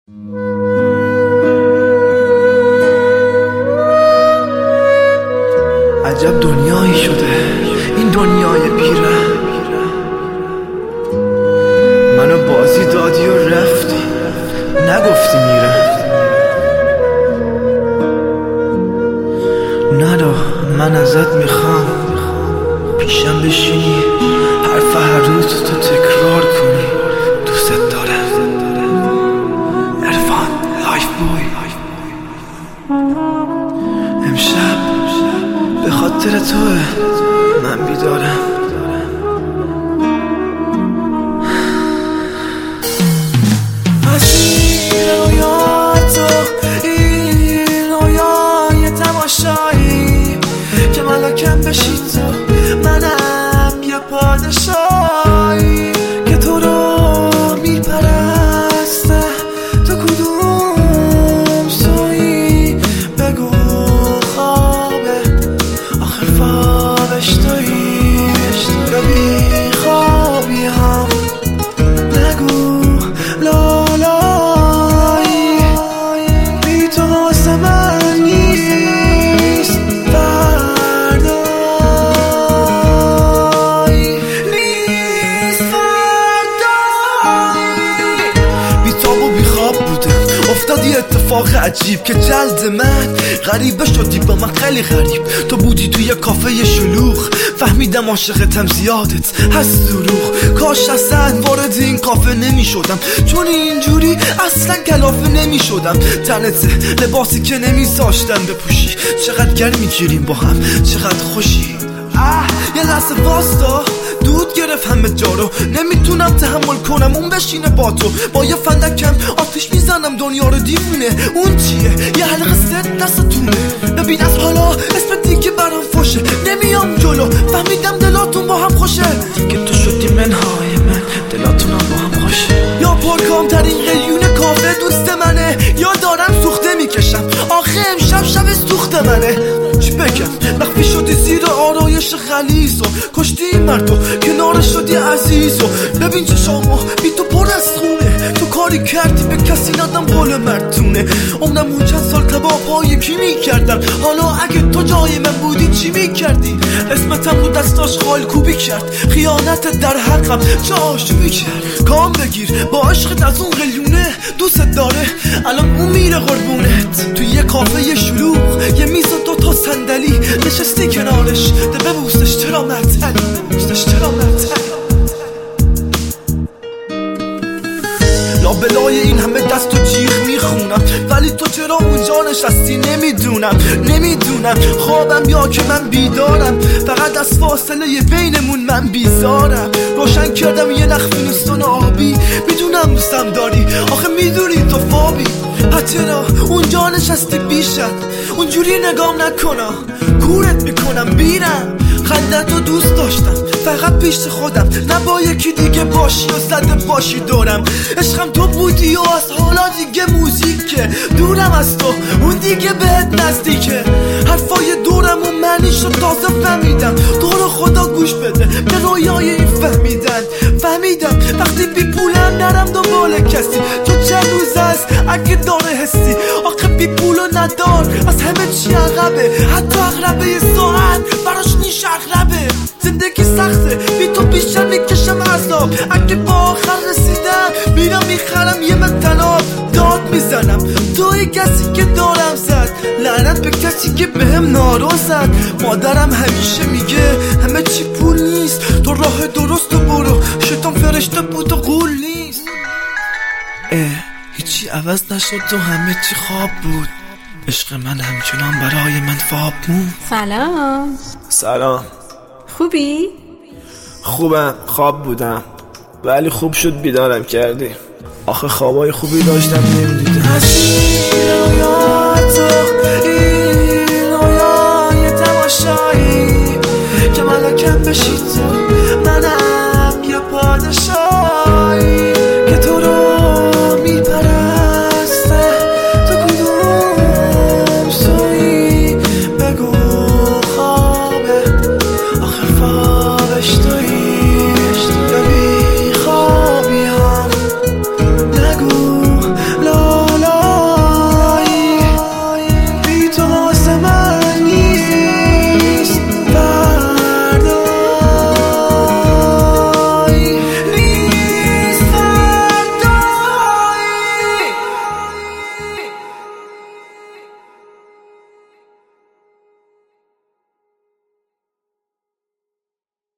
عجب دنیایی شده این دنیای بیره، منو بازی دادی و رفتی، نگفتی میره. نرو من ازت میخوام پیشم بشینی، حرف هر روز تو تکرار کنی، دوست دارم. عرفان لایف بوی. امشب به خاطر توه من بیدارم. از این رویاتو، این رویای تماشایی که ملکم بشی تو، منم یه پادشاهی که تو رو میپرسته. تو کدوم سویی بگو خوابه، آخر خوابش تویی. یا بی خوابی هم نگو لالایی، بی تو واسه من نیست فردایی، نیست فردایی. بی تاب و بی خواب بودم، افتادی اتفاق عجیب که جلد من غریبه شدی با من خیلی غریب. تو بودی توی کافه شلوغ، فهمیدم عاشقتم زیادت هست دروغ. کاش اصلا وارد این کافه نمی شدم، چون اینجوری اصلا کلافه نمی شدم. تنت لباسی که نمی ساشتم بپوشی، چقدر گرمی گیریم با هم، چقدر خوشی. یه لحظه واستا، دود گرفت همه جا رو، نمیتونم تحمل کنم اون بشینه با تو. با یه فندکم آتیش میزنم دنیا رو دیوونه. اون چیه؟ یه حلقه ست دستتونه. ببین از حالا اسم دیگه برام فوشه، نمیام جلو، فهمیدم دلاتون با هم خوشه. که تو شدی منهای من، دلاتونم با هم خوشه. یا پرکام ترین قلیون کافه دوست منه، یا دارم سوخته میکشم، آخه امشب شب سوخت منه. چی بگم؟ مخفی شدی زیر آرایش غلیظ و کشتی این مردو، کنار شدی عزیز. و ببین چشامو بی تو پر از خونه، تو کاری کردی به کسی ندم قول مردونه. عمرم اون چند سال کباب های کی میکردم، حالا اگه تو جای من بودی چی میکردی؟ اسمتم بود دستاش خال کوبی کرد، خیانت در حقم چه آشوبی کرد. کام بگیر با عشقت از اون قلیونه، دوست داره الان اون میره قربونت. توی یه کافه شلوغ، یه میز و دو تا صندلی، نشستی کنارش ده ببوسش، چرا معطلی؟ چرا معطلی؟ لابلای این همه دست و جیغ میخونم، ولی تو چرا اونجا نشستی؟ نمیدونم خوابم یا که من بیدارم. فقط از فاصله بینمون من بیزارم. روشن کردم یه نخ فینستون آبی، میدونم دوستم داری، آخه میدونی تو فابی. چرا اونجا نشستی بیشت؟ اونجوری نگام نکنم، کورت میکنم بیرم. خندت رو دوست داشتم فقط پیش خودم، نه با یکی دیگه باشی و زده باشی دورم. عشقم تو بودی و از حالا دیگه موزیکه، دورم از تو اون دیگه بهت نزدیکه. حرفای دورم و معنیشو تازه فهمیدم، تو رو خدا گوش بده به رویای این فهمیدم وقتی بی پولم نرم دنبال کسی. تو چند روز است اگه داره حسی، آخه بی پول و ندار از همه چی عقبه، حتی اغربه یه ساعت براش نیش اغربه. زندگی سخته بی تو بیشتر میکشم عذاب، اگه با آخر رسیدم میرم میخرم یه متناب. داد میزنم توی کسی که دارم زد، لعنت به کسی که بهم نارو زد. مادرم همیشه میگه همه چی پول نیست، تو راه درست برو، شیطان فرشته بود و غول نیست. هیچی عوض نشد و همه چی خواب بود، عشق من همچنان برای من فاب بود. سلام خوبی؟ خوبم، خواب بودم ولی خوب شد بیدارم کردی. آخه خوابای خوبی داشتم نمیدیدم. از این رویاتو، این رویای تماشایی که ملکم بشی تو، منم یه پادشاه.